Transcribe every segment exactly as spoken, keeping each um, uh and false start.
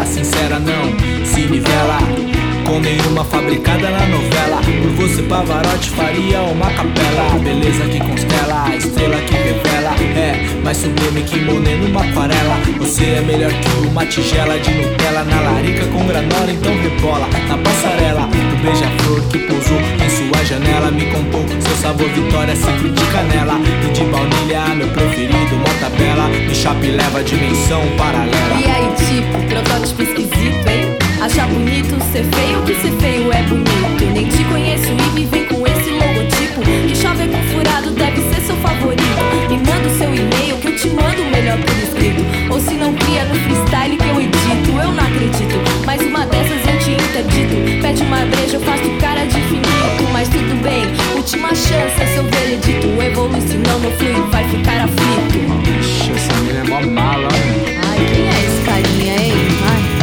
sincera não se nivela com nenhuma fabricada na novela. Por você Pavarotti faria uma capela. A beleza que constela, a estrela que revela é mais sublime que Monet numa aquarela. Você é melhor que uma tigela de Nutella na larica com granola, então rebola na passarela do beija-flor que pousou em sua janela. Me contou seu sabor Vitória, sempre de canela e de baunilha, meu preferido, mó tabela. Me chape leva a dimensão paralela. E aí tipo, protótipo esquisito, hein? Achar bonito ser feio, que ser feio é bonito. Nem te conheço e me vem com esse logotipo. Que chave com furado deve ser seu favorito. Me manda o seu e-mail que eu te mando o melhor por escrito. Ou se não cria no freestyle que eu edito. Eu não acredito, mas uma dessas eu te interdito. Pede uma breja, eu faço cara de infinito. Mas tudo bem, última chance é seu veredito. Evolui, senão não flui, vai ficar aflito. Ixi, essa mina é mó mala, né? Ai, quem é esse carinha, hein? Ai.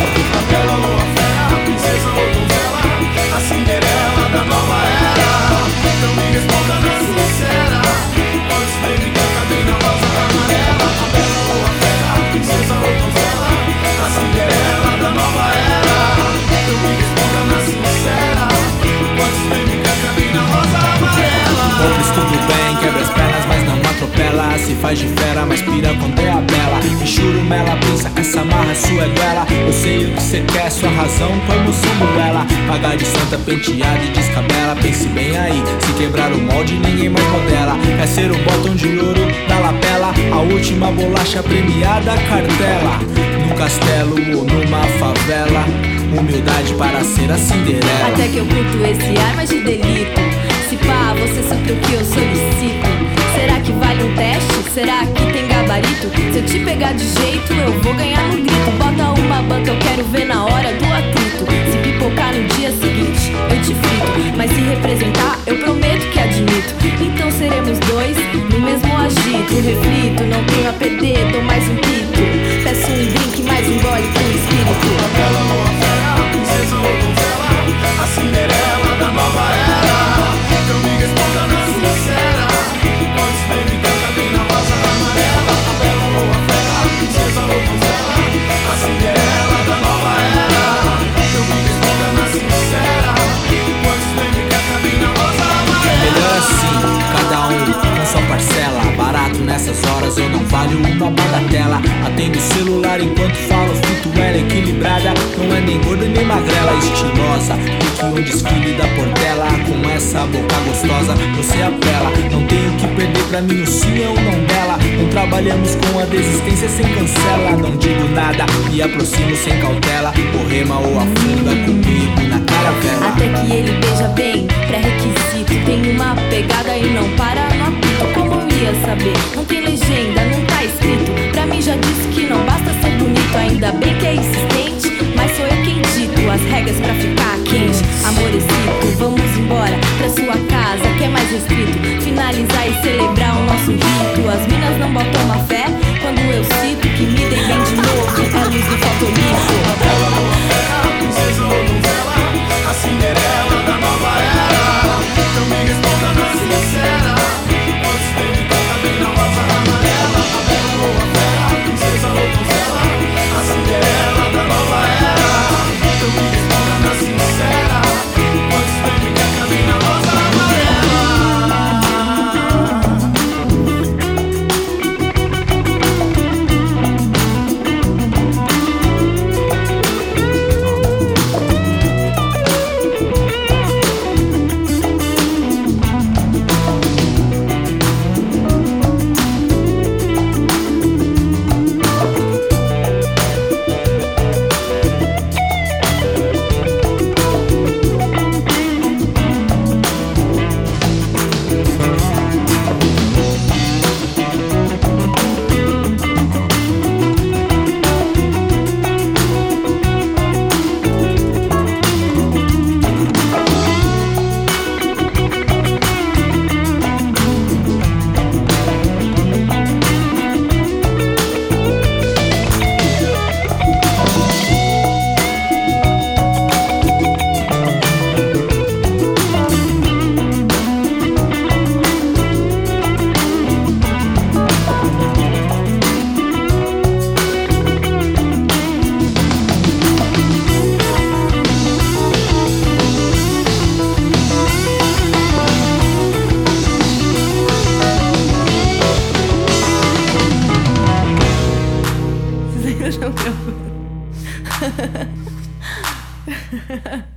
Bela lua fera, a princesa ou donzela, a Cinderela da nova era. Então me responda na sincera, pode ser que eu acabei na rosa amarela. A bela lua fera, a princesa ou donzela, a Cinderela da nova era. Então me responda na sincera, pode ser que eu acabei na rosa amarela. Outros tudo bem, quebra as pernas, mas não atropela. Se faz de fera, mas pira quando é a bela. Me churumela, pensa que essa marra sua é bela. Eu sei o que cê quer, sua razão, tua emoção duela. Pagar de santa penteada e descabela. Pense bem aí, se quebrar o molde ninguém mais modela. Quer ser o botão de ouro da lapela, a última bolacha premiada, cartela. Num castelo ou numa favela, humildade para ser a Cinderela. Até que eu curto esse ar, mas de delito. Se pá, você supre o que eu solicito. Será que vale um teste? Será que tem gabarito? Se eu te pegar de jeito, eu vou ganhar no grito. Bota uma banca, eu quero ver na hora do atrito. Se pipocar no dia seguinte, eu te frito. Mas se representar, eu prometo que admito. Então seremos dois no mesmo agito. Reflito, não tenho a perder, dou mais um pito. Peço um drink, mais um gole com espírito. A bela lua fera, a princesa ou donzela, a Cinderela da nova era. Então me responda na sincera, pode ser que eu acabei na rosa amarela. A bela lua fera, a princesa ou donzela, a Cinderela da nova era. Então me responda na sincera, pode ser que eu acabei na rosa amarela. Melhor assim, cada um com sua parcela. Barato nessas horas, eu não valho uma bagatela. Atendo o celular enquanto falo, fito ela equilibrada. Não é nem gorda nem magrela, estilosa. Pique um desfile da Portela. Com essa boca gostosa, você apela. Não tenho que perder, pra mim o sim é o não dela. Não trabalhamos com a desistência sem cancela. Não digo nada, me aproximo sem cautela. Ou rema ou afunda comigo na caravela. Até que ele beija bem, pré-requisito. Tem uma pegada e não para no apito. Como eu ia saber? Não tem legenda, não tá escrito. Pra mim já disse que não basta ser bonito. Ainda bem que é insistente, mas sou eu quem dito as regras pra ficar quente. Amorecito, vamos embora pra sua casa, que é mais restrito. Finalizar e celebrar o nosso rito. As minas não botam uma fé quando eu cito que me dei bem de novo. É luz do fotolito. A bela lua fera, a princesa ou donzela, a Cinderela da nova era. Então me responda na sincera, pode ser que eu acabei na rosa amarela. Ha